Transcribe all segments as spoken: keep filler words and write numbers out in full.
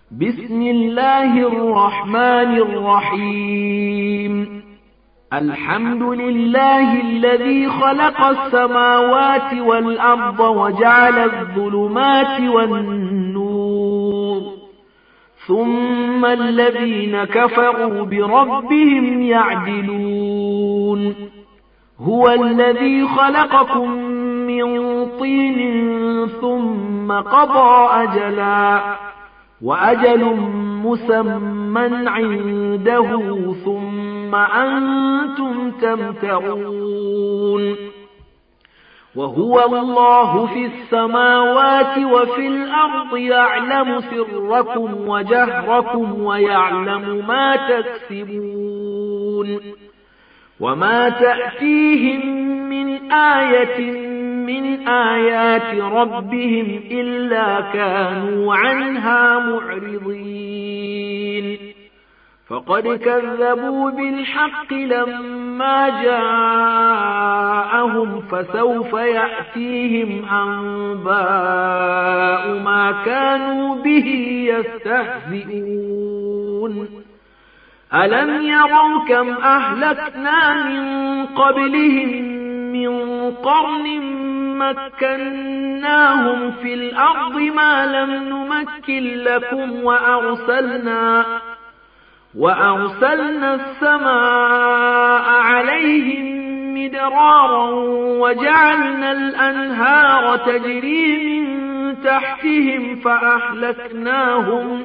بسم الله الرحمن الرحيم. الحمد لله الذي خلق السماوات والأرض وجعل الظلمات والنور، ثم الذين كفروا بربهم يعدلون. هو الذي خلقكم من طين ثم قضى أجلا، وأجل مسمى عنده، ثم أنتم تمترون. وهو الله في السماوات وفي الأرض، يعلم سركم وجهركم ويعلم ما تكسبون. وما تأتيهم من آية من آيات ربهم إلا كانوا عنها معرضين. فقد كذبوا بالحق لما جاءهم، فسوف يأتيهم أنباء ما كانوا به يستهزئون. ألم يروا كم أهلكنا من قبلهم من قرن مكناهم في الأرض ما لم نمكن لكم، وأرسلنا وأرسلنا السماء عليهم مدرارا، وجعلنا الأنهار تجري من تحتهم فأهلكناهم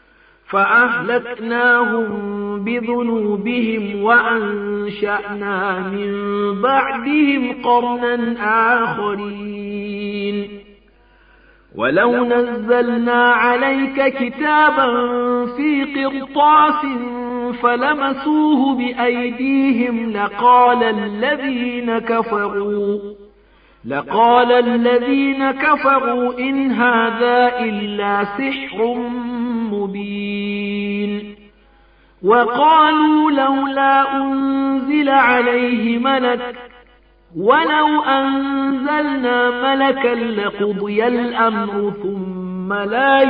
فأهلكناهم بذنوبهم، وأنشأنا من بعدهم قرنا آخرين. ولو نزلنا عليك كتابا في قرطاس فلمسوه بأيديهم لقال الذين كفروا لقال الذين كفروا إن هذا إلا سحر مبين. وقالوا لولا أنزل عليه ملك، ولو أنزلنا ملكا لقضي الأمر ثم لا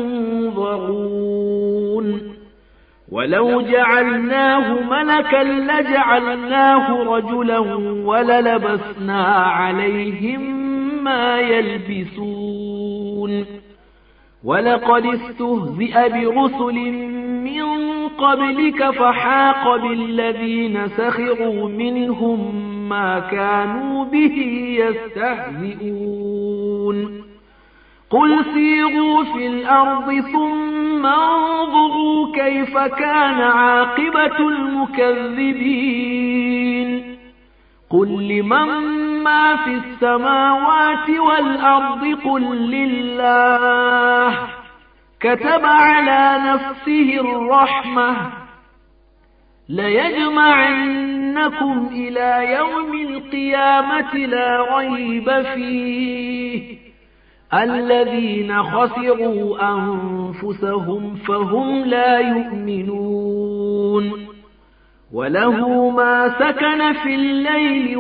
ينظرون. ولو جعلناه ملكا لجعلناه رجلا وللبسنا عليهم ما يلبسون. ولقد استهزئ برسل من قبلك فحاق بالذين سخروا منهم ما كانوا به يستهزئون. قل سيروا في الأرض ثم انظروا كيف كان عاقبة المكذبين. قل لمن ما في السماوات والأرض قل لله، كتب على نفسه الرحمة ليجمعنكم إلى يوم القيامة لا ريب فيه، الذين خسروا أنفسهم فهم لا يؤمنون. وله ما سكن في الليل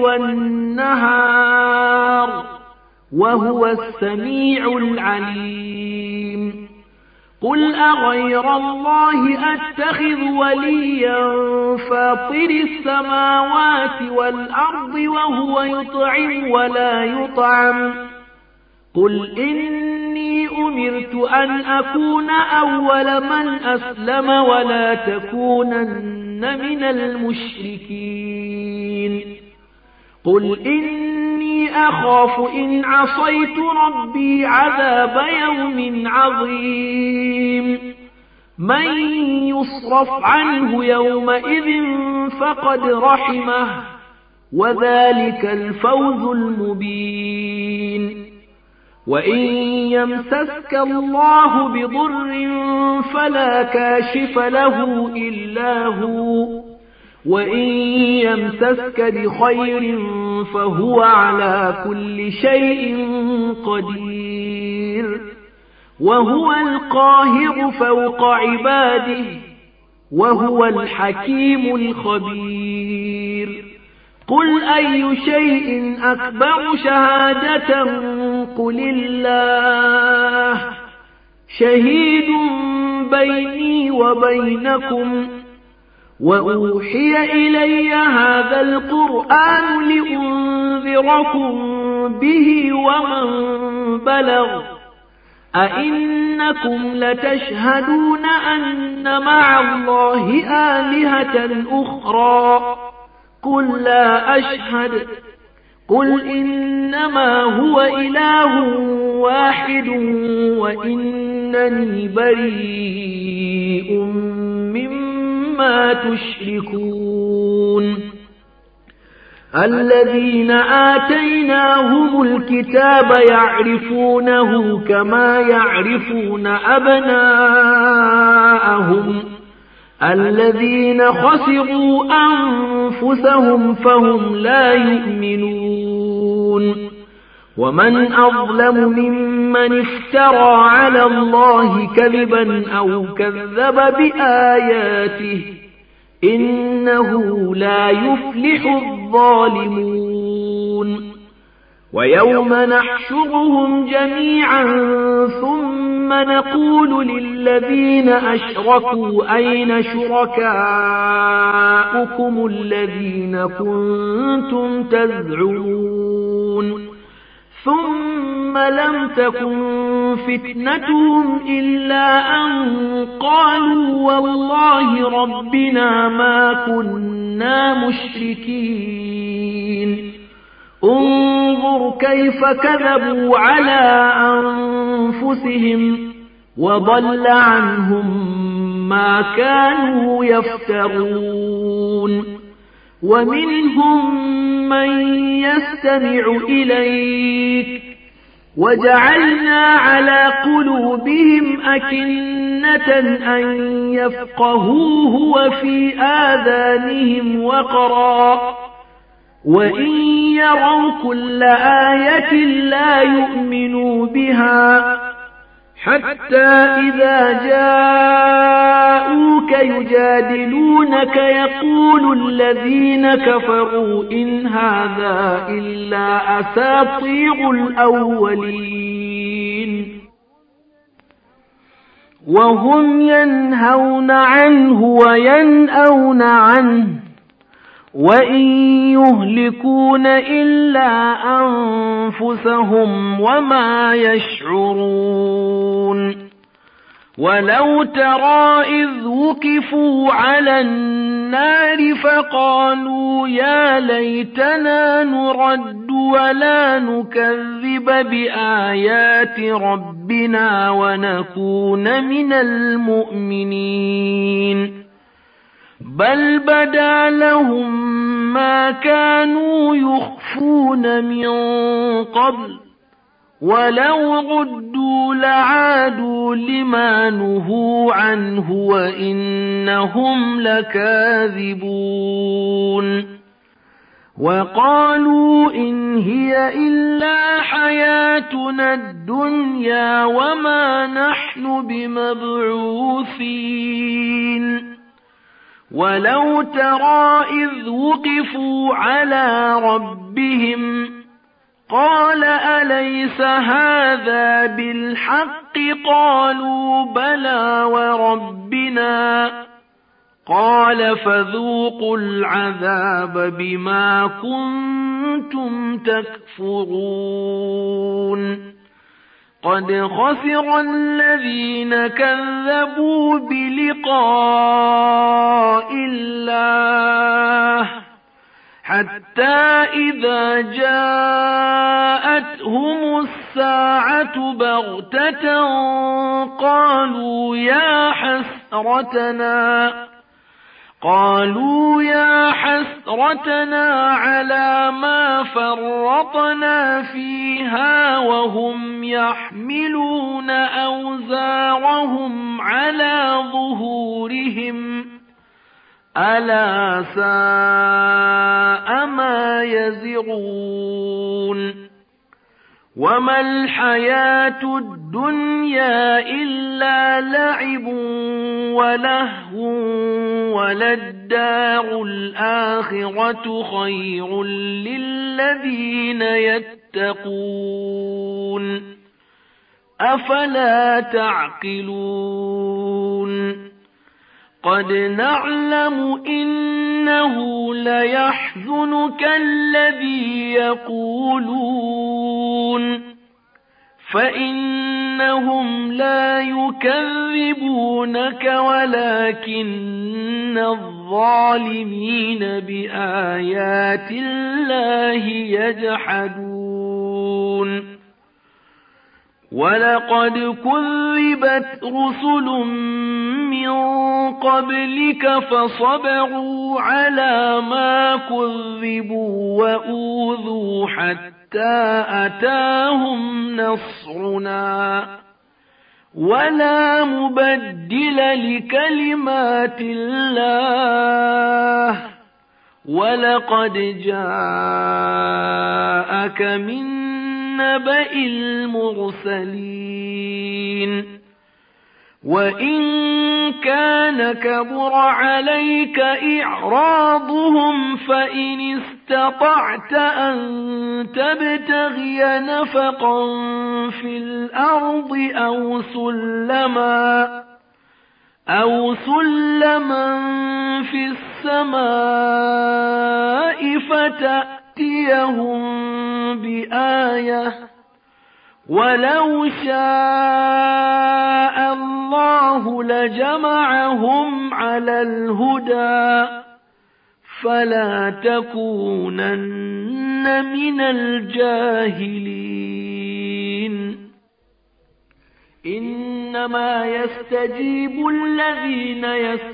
والنهار، وهو السميع العليم. قل أغير الله أتخذ وليا فاطر السماوات والأرض وهو يطعم ولا يطعم؟ قل إني أمرت أن أكون أول من أسلم ولا تكونن من المشركين. قل إني أخاف إن عصيت ربي عذاب يوم عظيم. من يصرف عنه يومئذ فقد رحمه، وذلك الفوز المبين. وإن يمسسك الله بضر فلا كاشف له إلا هو، وإن يمسسك بخير فهو على كل شيء قدير. وهو القاهر فوق عباده، وهو الحكيم الخبير. قل أي شيء أكبر شهادة قل الله، شهيد بيني وبينكم وأوحي إلي هذا القرآن لأنذركم به ومن بلغ أئنكم لتشهدون أن مع الله آلهة أخرى قل لا أشهد قل إنما هو إله واحد وإنني بريء مما تشركون الذين آتيناهم الكتاب يعرفونه كما يعرفون أبناءهم الذين خسروا أنفسهم فهم لا يؤمنون ومن أظلم ممن افترى على الله كذبا أو كذب بآياته إنه لا يفلح الظالمون ويوم نحشرهم جميعا ثم نقول للذين أشركوا أين شركاؤكم الذين كنتم تزعمون ثم لم تكن فتنتهم إلا أن قالوا والله ربنا ما كنا مشركين انظر كيف كذبوا على أنفسهم وضل عنهم ما كانوا يفترون ومنهم من يستمع إليك وجعلنا على قلوبهم أكنة أن يفقهوه وفي آذانهم وقرا وإن يروا كل آية لا يؤمنوا بها حتى إذا جاءوك يجادلونك يقول الذين كفروا إن هذا إلا أساطير الأولين وهم ينهون عنه وينأون عنه وإن يهلكون إلا أنفسهم وما يشعرون ولو ترى إذ وقفوا على النار فقالوا يا ليتنا نرد ولا نكذب بآيات ربنا ونكون من المؤمنين بل بدا لهم ما كانوا يخفون من قبل ولو ردوا لعادوا لما نهوا عنه وإنهم لكاذبون وقالوا إن هي إلا حياتنا الدنيا وما نحن بمبعوثين ولو ترى إذ وقفوا على ربهم قال أليس هذا بالحق قالوا بلى وربنا قال فذوقوا العذاب بما كنتم تكفرون قد خسر الذين كذبوا بلقاء الله حتى إذا جاءتهم الساعة بغتة قالوا يا حسرتنا قالوا يا حسرتنا على ما فرطنا فيها وهم يحملون أوزارهم على ظهورهم ألا ساء ما يزرون وما الحياة الدنيا إلا لعب ولهو وللدار الآخرة خير للذين يتقون أفلا تعقلون قد نعلم إنه ليحزنك الذي يقولون فإنهم لا يكذبونك ولكن الظالمين بآيات الله يجحدون ولقد كذبت رسل من قبلك فصبروا على ما كذبوا وأوذوا حتى أتاهم نصرنا ولا مبدل لكلمات الله ولقد جاءك من نبأ المرسلين وإن كان كبر عليك إعراضهم فإن استطعت أن تبتغي نفقا في الأرض أو سلما أو سلما في السماء فتأتيهم بآية ولو شاء الله لجمعهم على الهدى فلا تكونن من الجاهلين إنما يستجيب الذين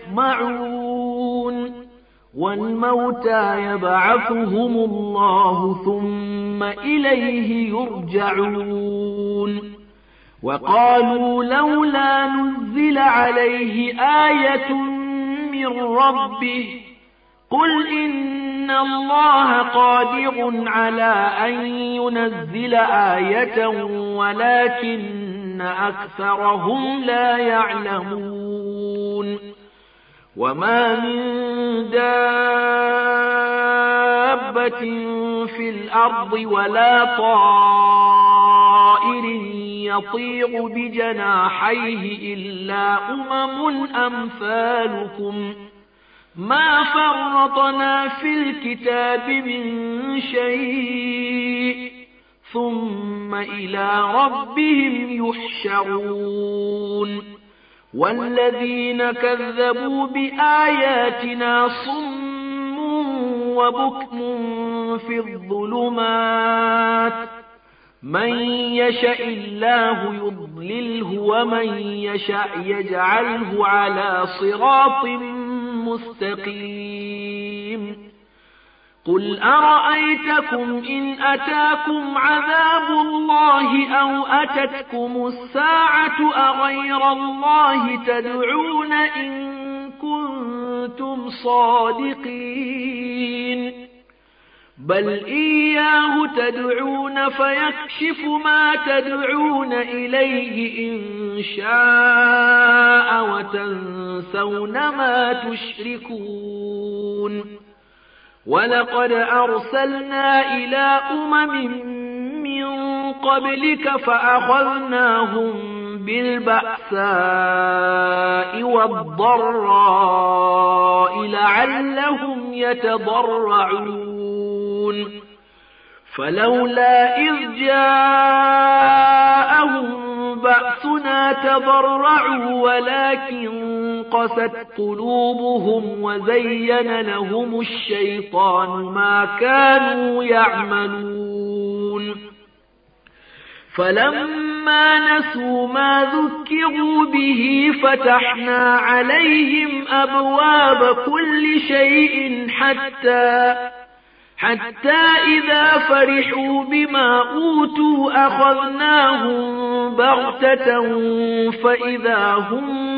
يسمعون والموتى يبعثهم الله ثم إليه يرجعون وقالوا لولا نزل عليه آية من ربه قل إن الله قادر على أن ينزل آية ولكن أكثرهم لا يعلمون وما من دابة في الأرض ولا طائر يطير بجناحيه إلا أمم أمثالكم ما فرطنا في الكتاب من شيء ثم إلى ربهم يحشرون والذين كذبوا بآياتنا صم وبكم في الظلمات من يشاء الله يضلله ومن يشاء يجعله على صراط مستقيم قل أرأيتكم إن أتاكم عذاب الله أو أتتكم الساعة أغير الله تدعون إن كنتم صادقين بل إياه تدعون فيكشف ما تدعون إليه إن شاء وتنسون ما تشركون ولقد أرسلنا إلى أمم من قبلك فأخذناهم بالبأساء والضراء لعلهم يتضرعون فلولا إذ جاءهم بأسنا تضرعوا ولكن قست قلوبهم وزين لهم الشيطان ما كانوا يعملون فلما نسوا ما ذكروا به فتحنا عليهم أبواب كل شيء حتى حتى إذا فرحوا بما أوتوا أخذناهم بغتة فإذا هم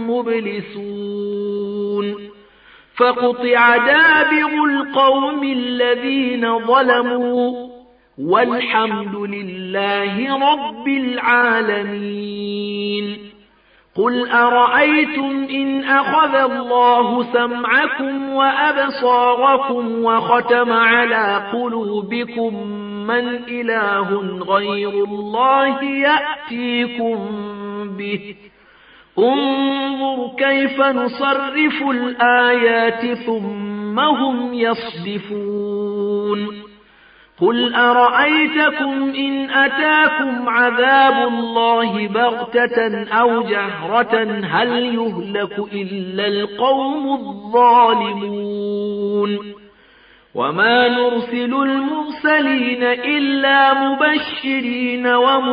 مبلسون فقطع دابر القوم الذين ظلموا والحمد لله رب العالمين قل أرأيتم إن أخذ الله سمعكم وأبصاركم وختم على قلوبكم من إله غير الله يأتيكم به انظر كيف نصرف الآيات ثم هم يصدفون قل أرأيتكم إن أتاكم عذاب الله بغتة أو جهرة هل يهلك إلا القوم الظالمون وما نرسل المرسلين إلا مبشرين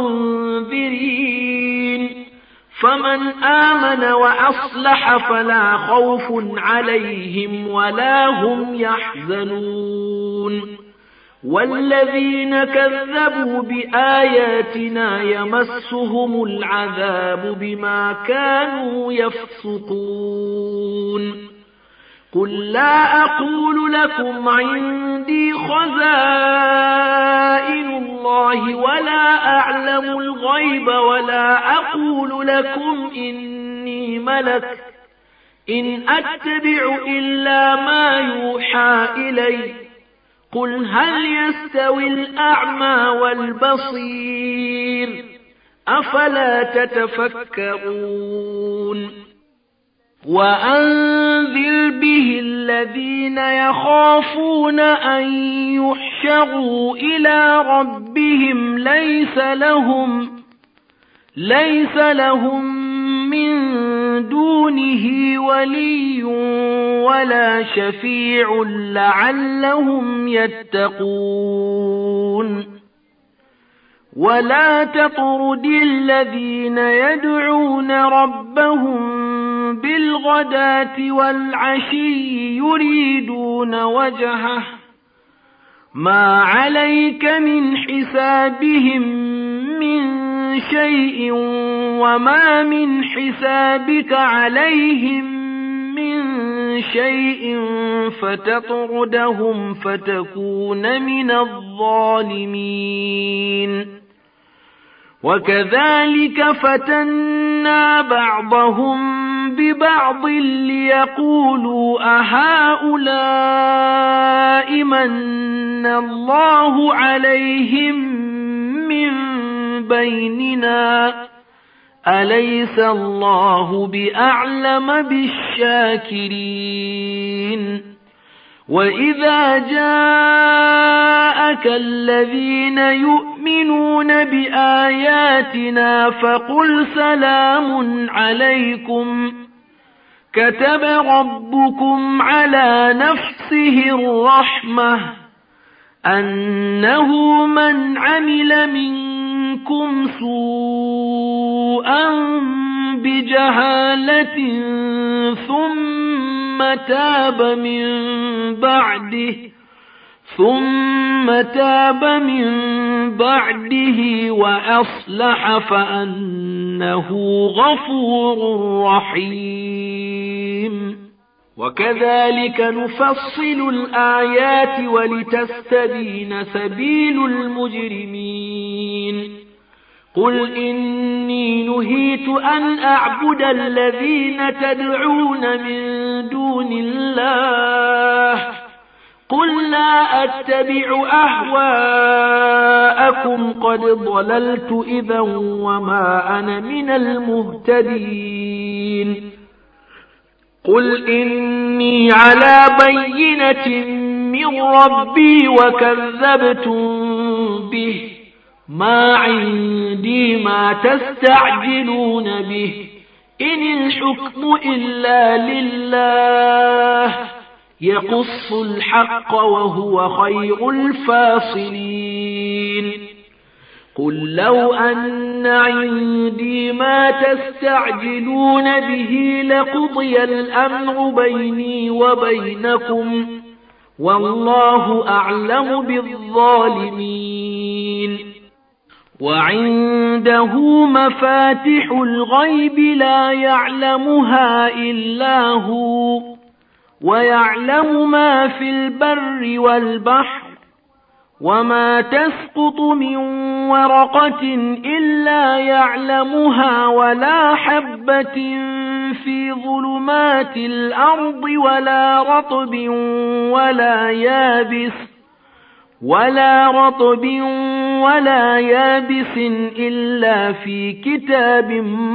ومنذرين فمن آمن وأصلح فلا خوف عليهم ولا هم يحزنون والذين كذبوا بآياتنا يمسهم العذاب بما كانوا يفسقون قل لا أقول لكم عندي خزائن الله ولا أعلم الغيب ولا أقول لكم إني ملك إن أتبع إلا ما يوحى إلي قل هل يستوي الأعمى والبصير أفلا تتفكرون وأنذر به الذين يخافون أن يحشروا إلى ربهم ليس لهم ليس لهم من دونه ولي ولا شفيع لعلهم يتقون ولا تطرد الذين يدعون ربهم بالغداة والعشي يريدون وجهه ما عليك من حسابهم من شيء وما من حسابك عليهم من شيء فتطردهم فتكون من الظالمين وكذلك فتنا بعضهم ببعض ليقولوا أهؤلاء من الله عليهم من بيننا أليس الله بأعلم بالشاكرين وإذا جاءك الذين يؤمنون بآياتنا فقل سلام عليكم كتب ربكم على نفسه الرحمة أنه من عمل منكم سوءا بجهالة ثم تاب من بعده ثم تاب من بعده وأصلح فأنه غفور رحيم وكذلك نفصل الآيات ولتستبين سبيل المجرمين قل إني نهيت أن أعبد الذين تدعون من دون الله قل لا أتبع أهواءكم قد ضللت إذا وما أنا من المهتدين قل إني على بينة من ربي وكذبتم به ما عندي ما تستعجلون به إن الحكم إلا لله يقص الحق وهو خير الفاصلين قل لو أن عندي ما تستعجلون به لقضي الأمر بيني وبينكم والله أعلم بالظالمين وعنده مفاتح الغيب لا يعلمها إلا هو ويعلم ما في البر والبحر وما تسقط من ورقة إلا يعلمها ولا حبة في ظلمات الأرض ولا رطب ولا يابس ولا رطب ولا يابس إلا في كتاب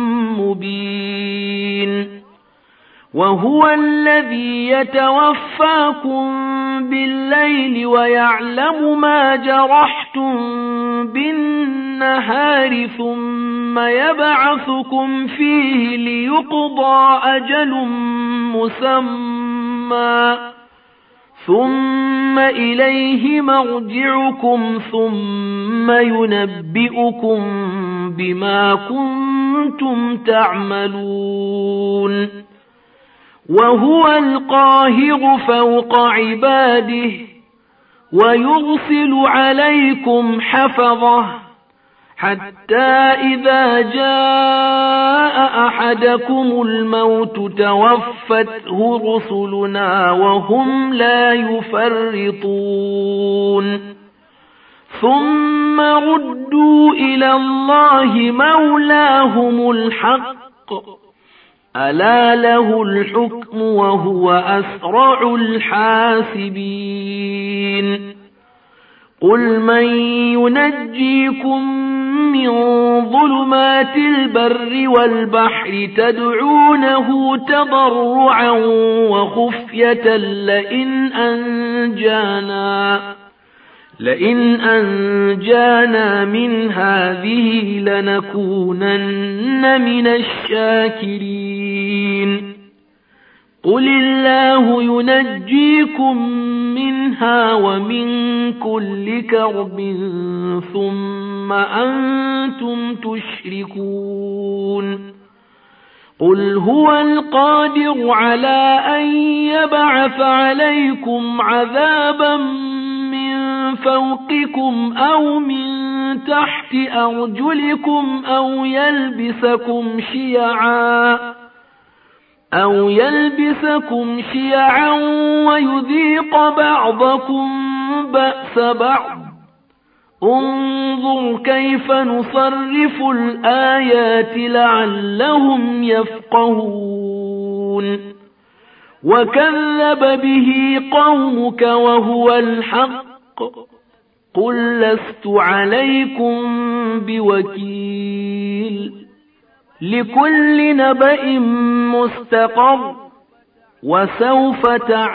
مبين وهو الذي يتوفاكم بالليل ويعلم ما جرحتم بالنهار ثم يبعثكم فيه ليقضى أجل مسمى ثم إليه مرجعكم ثم ينبئكم بما كنتم تعملون وهو القاهر فوق عباده ويرسل عليكم حفظه حتى إذا جاء أحدكم الموت توفته رسلنا وهم لا يفرطون ثم ردوا إلى الله مولاهم الحق ألا له الحكم وهو أسرع الحاسبين قل من ينجيكم من ظلمات البر والبحر تدعونه تضرعا وخفية لئن أنجانا لئن أنجانا من هذه لنكونن من الشاكرين قل الله ينجيكم منها ومن كل كرب ثم أنتم تشركون قل هو القادر على أن يبعث عليكم عذابا من فوقكم أو من تحت أرجلكم أو يلبسكم شيعا أو يلبسكم شيعا ويذيق بعضكم بأس بعض انظر كيف نصرف الآيات لعلهم يفقهون وكذب به قومك وهو الحق قل لست عليكم بوكيل لكل نبأ مستقر وسوف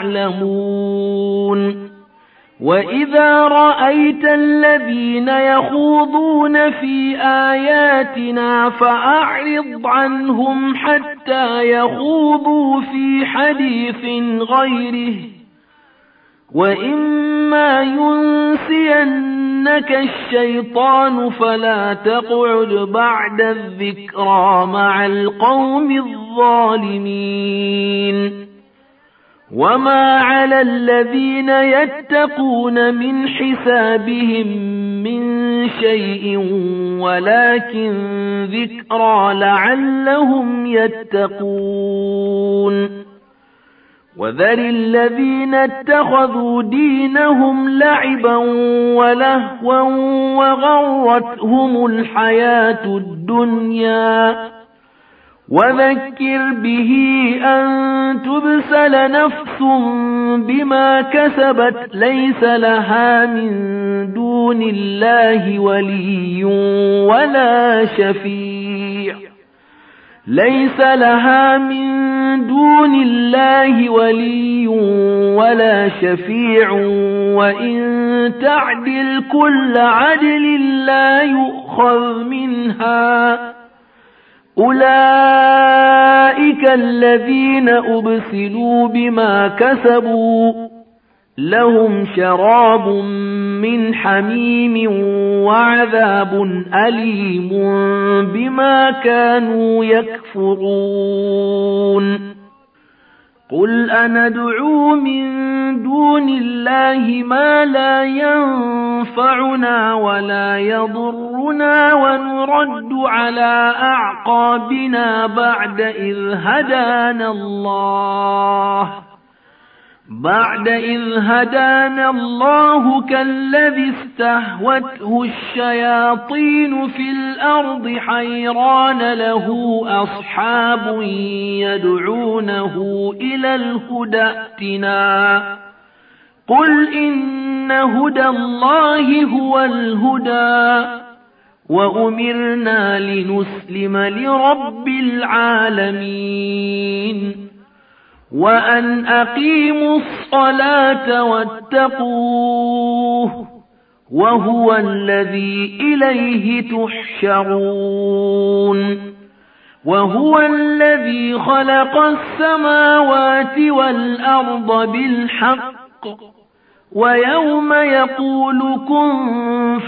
تعلمون وإذا رأيت الذين يخوضون في آياتنا فأعرض عنهم حتى يخوضوا في حديث غيره وإما ينسينك الشيطان فلا تقعد بعد الذكرى مع القوم الظالمين وما على الذين يتقون من حسابهم من شيء ولكن ذكرى لعلهم يتقون وذر الذين اتخذوا دينهم لعبا ولهوا وغرتهم الحياة الدنيا وذكر به أن تبسل نفس بما كسبت ليس لها من دون الله ولي ولا شفيع ليس لها من دون الله ولي ولا شفيع وإن تعدل كل عدل لا يؤخذ منها أولئك الذين أبسلوا بما كسبوا لهم شراب من حميم وعذاب أليم بما كانوا يكفرون قل أندعو من دون الله ما لا ينفعنا ولا يضرنا ونرد على أعقابنا بعد إذ هدانا الله بعد إذ هدانا الله كالذي استهوته الشياطين في الأرض حيران له أصحاب يدعونه إلى الهدى ائتنا قل إن إن هدى الله هو الهدى وأمرنا لنسلم لرب العالمين وأن أقيموا الصلاة واتقوه وهو الذي إليه تحشرون وهو الذي خلق السماوات والأرض بالحق ويوم يقول كن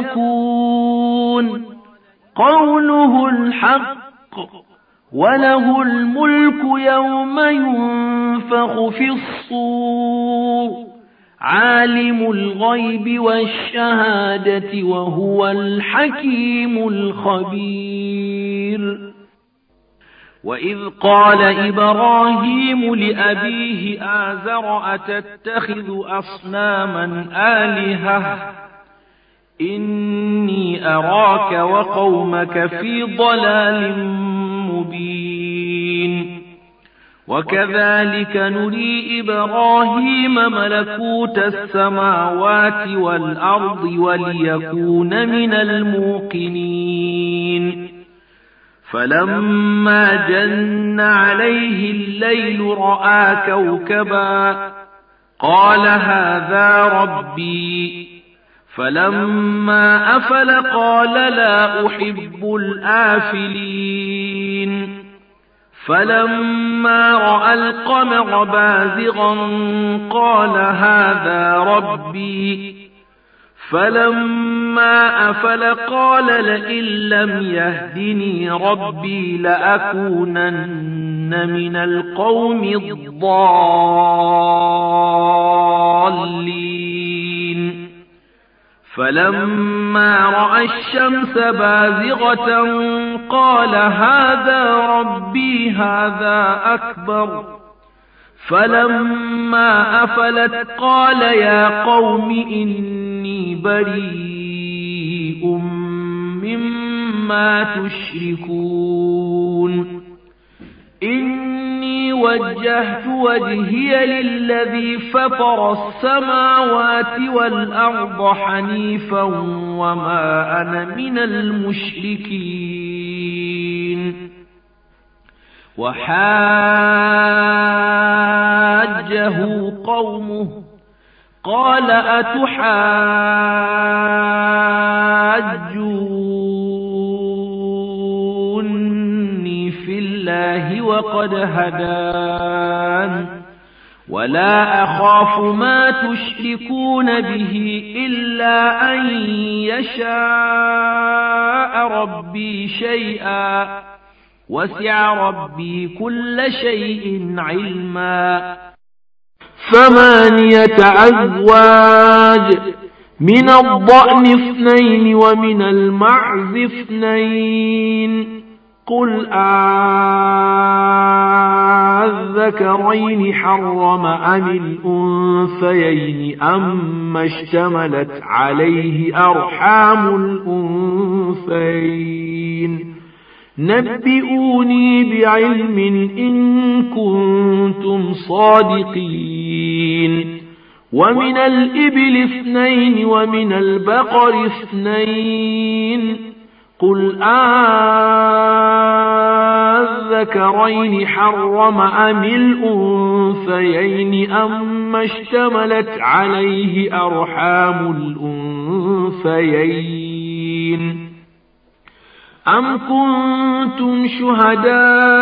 فيكون قوله الحق وله الملك يوم ينفخ في الصور عالم الغيب والشهادة وهو الحكيم الخبير وإذ قال إبراهيم لأبيه آزر أتتخذ أصناما آلهة إني أراك وقومك في ضلال مبين وكذلك نري إبراهيم ملكوت السماوات والأرض وليكون من الموقنين فلما جن عليه الليل رأى كوكبا قال هذا ربي فلما أفل قال لا أحب الآفلين فلما رأى القمر بازغا قال هذا ربي فلما أفل قال لئن لم يهدني ربي لأكونن من القوم الضالين فلما رأى الشمس بازغة قال هذا ربي هذا أكبر فلما أفلت قال يا قوم إني بريء مما تشركون إني وجهت وجهي للذي فطر السماوات والأرض حنيفا وما أنا من المشركين وحاجه قومه قال أتحاجوني في الله وقد هدان ولا أخاف ما تشركون به إلا أن يشاء ربي شيئا وسع ربي كل شيء علما ثمانية أزواج من الضأن اثنين ومن المعز اثنين قل أذكرين حرم أم الأنثيين أما اشتملت عليه أرحام الأنثيين نبئوني بعلم إن كنتم صادقين ومن الإبل اثنين ومن البقر اثنين قل أذكرين حرم أم الأنثيين أما اشتملت عليه أرحام الأنثيين أم كنتم شهداء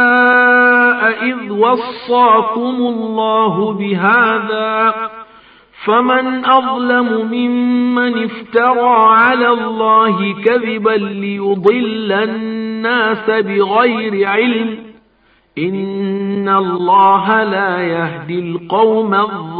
إذ وصاكم الله بهذا فمن أظلم ممن افترى على الله كذبا ليضل الناس بغير علم إن الله لا يهدي القوم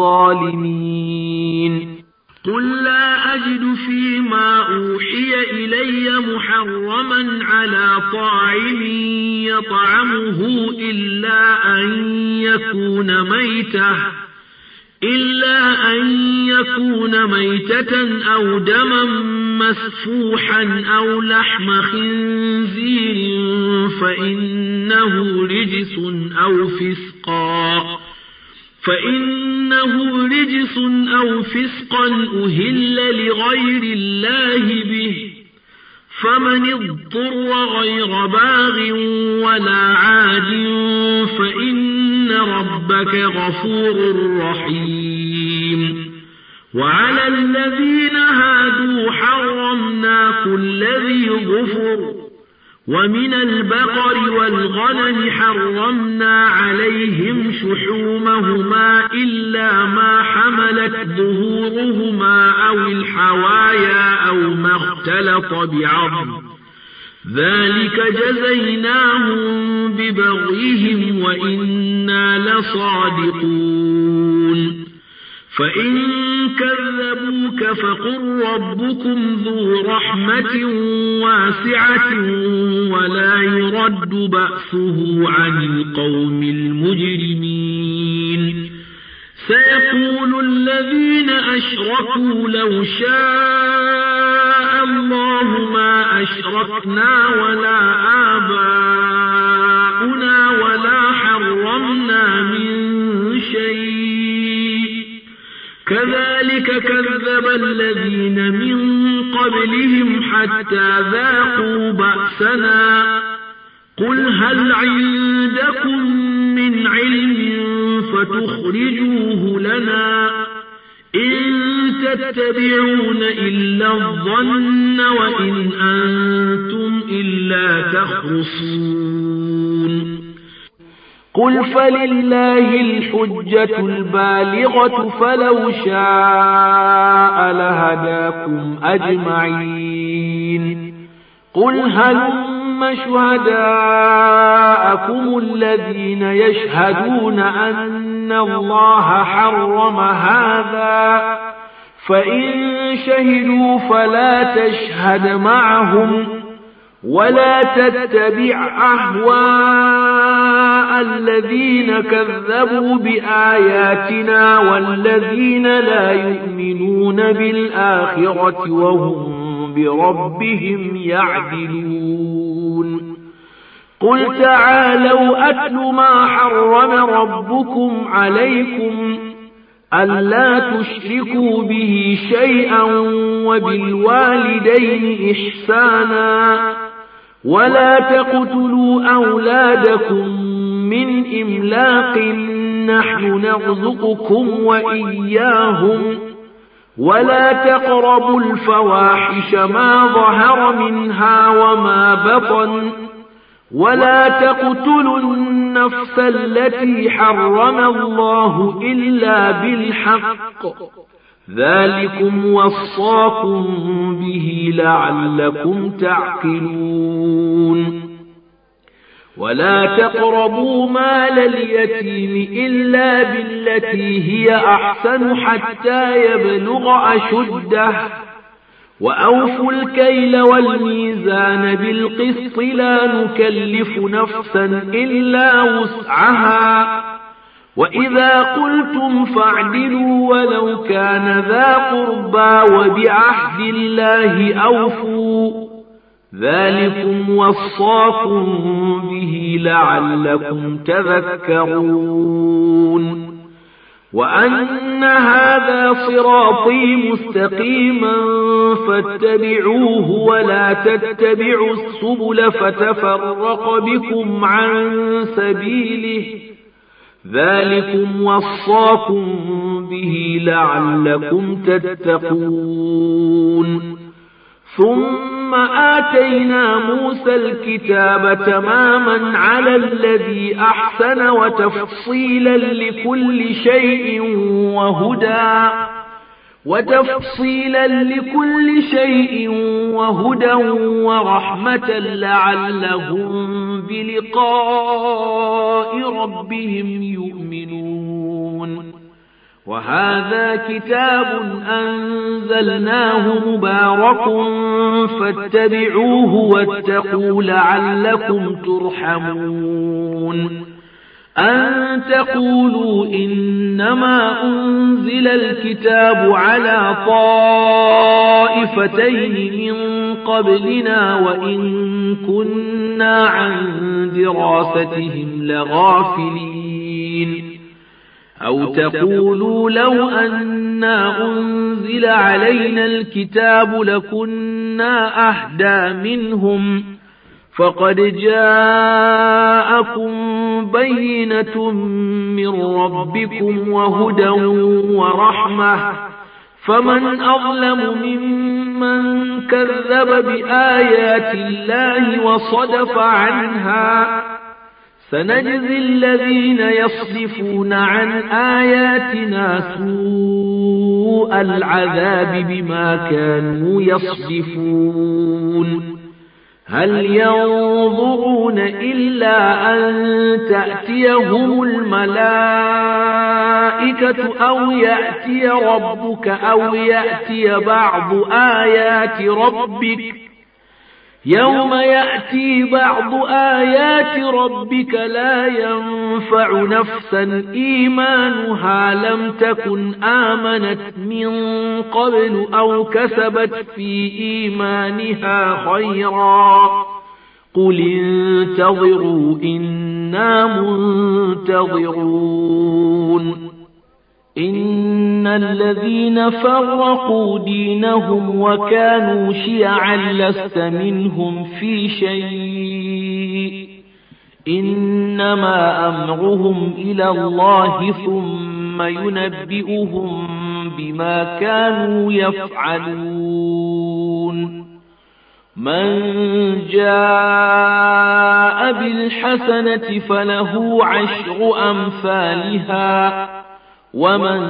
الظالمين قل لا أجد فيما أوحي إلي محرما على طاعم يطعمه إلا أن يكون ميتة إلا أن يكون ميتة أو دما مسفوحا أو لحم خنزير فإنه رجس أو فسقا فإنه رجس أو فسقا أهل لغير الله به، فمن اضطر غير باغ ولا عاد فإن ربك غفور رحيم. وعلى الذين هادوا حرمنا كل ذي ظفر، ومن البقر والغنم حرمنا عليهم شحومهما إلا ما حملت ظهورهما أو الحوايا أو ما اختلط بعظم، ذلك جزيناهم ببغيهم وإنا لصادقون. فإن كذبوك فقل ربكم ذو رحمة واسعة ولا يرد بأسه عن القوم المجرمين. سيقول الذين أشركوا لو شاء الله ما أشركنا ولا آباؤنا ولا حرمنا من شيء، كذلك كذب الذين من قبلهم حتى ذاقوا بأسنا. قل هل عندكم من علم فتخرجوه لنا؟ إن تتبعون إلا الظن وإن أنتم إلا تخرصون. قل فلله الحجة البالغة فلو شاء لهداكم أجمعين. قل هلم شهداءكم الذين يشهدون أن الله حرم هذا، فإن شهدوا فلا تشهد معهم ولا تتبع أهواء الذين كذبوا بآياتنا والذين لا يؤمنون بالآخرة وهم بربهم يعدلون. قل تعالوا أتل ما حرم ربكم عليكم ألا تشركوا به شيئا وبالوالدين إحسانا ولا تقتلوا أولادكم من إملاق نحن نرزقكم وإياهم ولا تقربوا الفواحش ما ظهر منها وما بطن ولا تقتلوا النفس التي حرم الله إلا بالحق ذلكم وصاكم به لعلكم تعقلون. ولا تقربوا مال اليتيم إلا بالتي هي أحسن حتى يبلغ أشده وأوفوا الكيل والميزان بالقسط لا نكلف نفسا إلا وسعها وإذا قلتم فاعدلوا ولو كان ذا قربى وبعهد الله أوفوا ذلكم وصاكم به لعلكم تذكرون. وأن هذا صراطي مستقيما فاتبعوه ولا تتبعوا السبل فتفرق بكم عن سبيله ذلكم وصاكم به لعلكم تتقون. ثم آتينا موسى الكتاب تماما على الذي أحسن وتفصيلا لكل شيء وهدى وتفصيلا لكل شيء وهدى ورحمة لعلهم بلقاء ربهم يؤمنون. وهذا كتاب أنزلناه مبارك فاتبعوه واتقوا لعلكم ترحمون. أن تقولوا إنما أنزل الكتاب على طائفتين من قبلنا وإن كنا عن دراستهم لغافلين. أو تقولوا لو أنا أنزل علينا الكتاب لكنا أهدى منهم فقد جاءكم بينة من ربكم وهدى ورحمة فمن أظلم ممن كذب بآيات الله وصدف عنها سنجزي الذين يصدفون عن آياتنا سوء العذاب بما كانوا يصدفون هل ينظرون إلا أن تأتيهم الملائكة أو يأتي ربك أو يأتي بعض آيات ربك يوم يأتي بعض آيات ربك لا ينفع نفسا إيمانها لم تكن آمنت من قبل أو كسبت في إيمانها خيرا قل انتظروا إنا منتظرون إن الذين فرقوا دينهم وكانوا شيعا لست منهم في شيء إنما أمرهم إلى الله ثم ينبئهم بما كانوا يفعلون من جاء بالحسنة فله عشر أمثالها ومن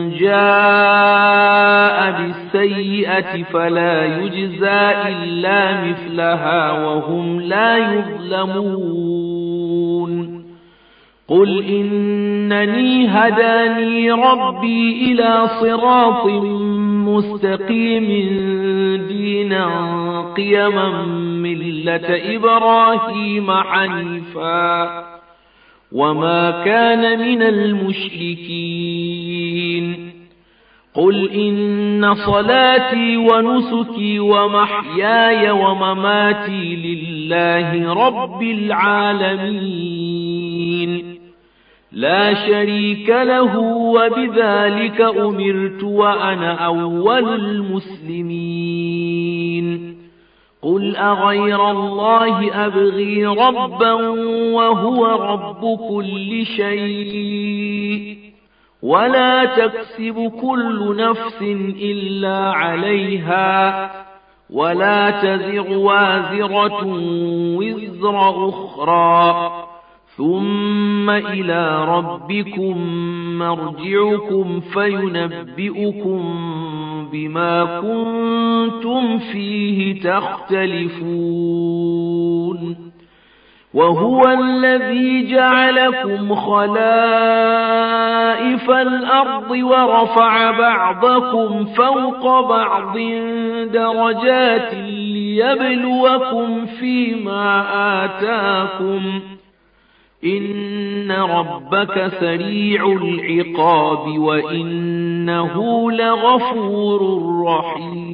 جاء بالسيئة فلا يجزى إلا مثلها وهم لا يظلمون قل إنني هداني ربي إلى صراط مستقيم دينا قيما ملة إبراهيم حنيفا وما كان من المشركين قل إن صلاتي ونسكي ومحياي ومماتي لله رب العالمين لا شريك له وبذلك أمرت وأنا أول المسلمين قل أغير الله أبغي ربا وهو رب كل شيء ولا تكسب كل نفس إلا عليها ولا تزر وازرة وزر أخرى ثم إلى ربكم مرجعكم فينبئكم بما كنتم فيه تختلفون وهو الذي جعلكم خلائف الأرض ورفع بعضكم فوق بعض درجات ليبلوكم فيما آتاكم إن ربك سريع العقاب وإنه لغفور رحيم